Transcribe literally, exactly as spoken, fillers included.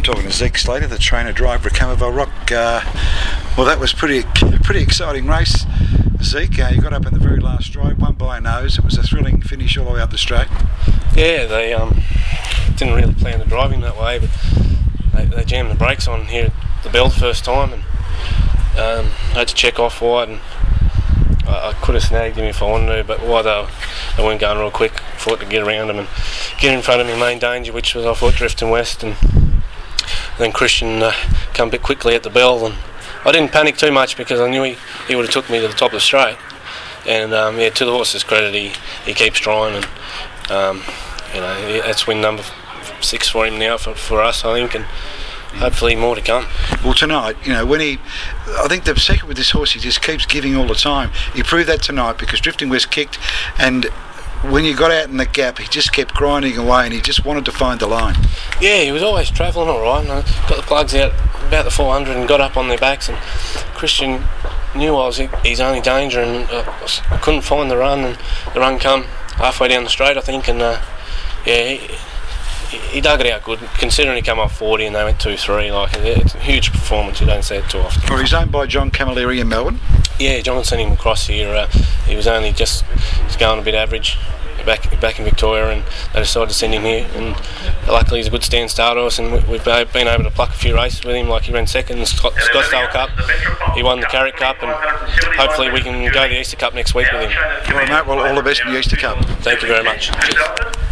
talking to Zeke Slater, the trainer driver at Cambervale Rock. Uh, well, that was pretty pretty exciting race, Zeke. Uh, you got up in the very last stride, won by a nose. It was a thrilling finish all the way up the straight. Yeah, they um, didn't really plan the driving that way, but they, they jammed the brakes on here at the bell the first time, and um, I had to check off wide, and I, I could have snagged him if I wanted to, but why they, they weren't going real quick, I thought to get around him and get in front of my main danger, which was I thought drifting west, and then Christian uh, come a bit quickly at the bell, and I didn't panic too much because I knew he, he would have took me to the top of the straight, and um, yeah, to the horse's credit, he, he keeps trying, and um, you know, that's win number six for him now for, for us, I think, and hopefully more to come. Well, tonight, you know, when he, I think the second with this horse, he just keeps giving all the time. He proved that tonight because Drifting West kicked, and when you got out in the gap, he just kept grinding away, and he just wanted to find the line. Yeah, he was always travelling all right, and I got the plugs out about the four hundred and got up on their backs, and Christian knew I was his only danger, and uh, I couldn't find the run, and the run come halfway down the straight, I think, and uh, yeah, he, he dug it out good, considering he came up forty and they went two three. Like, it's a huge performance, you don't see it too often. Well, he's owned by John Camilleri in Melbourne. Yeah, John sent him across here. Uh, he was only just he's going a bit average back back in Victoria, and they decided to send him here, and luckily he's a good stand start horse, and we've been able to pluck a few races with him. Like, he ran second in the Scott, Scottsdale Cup, he won the Carrick Cup, and hopefully we can go to the Easter Cup next week with him. All right, mate, well, all the best in the Easter Cup. Thank you very much. Cheers.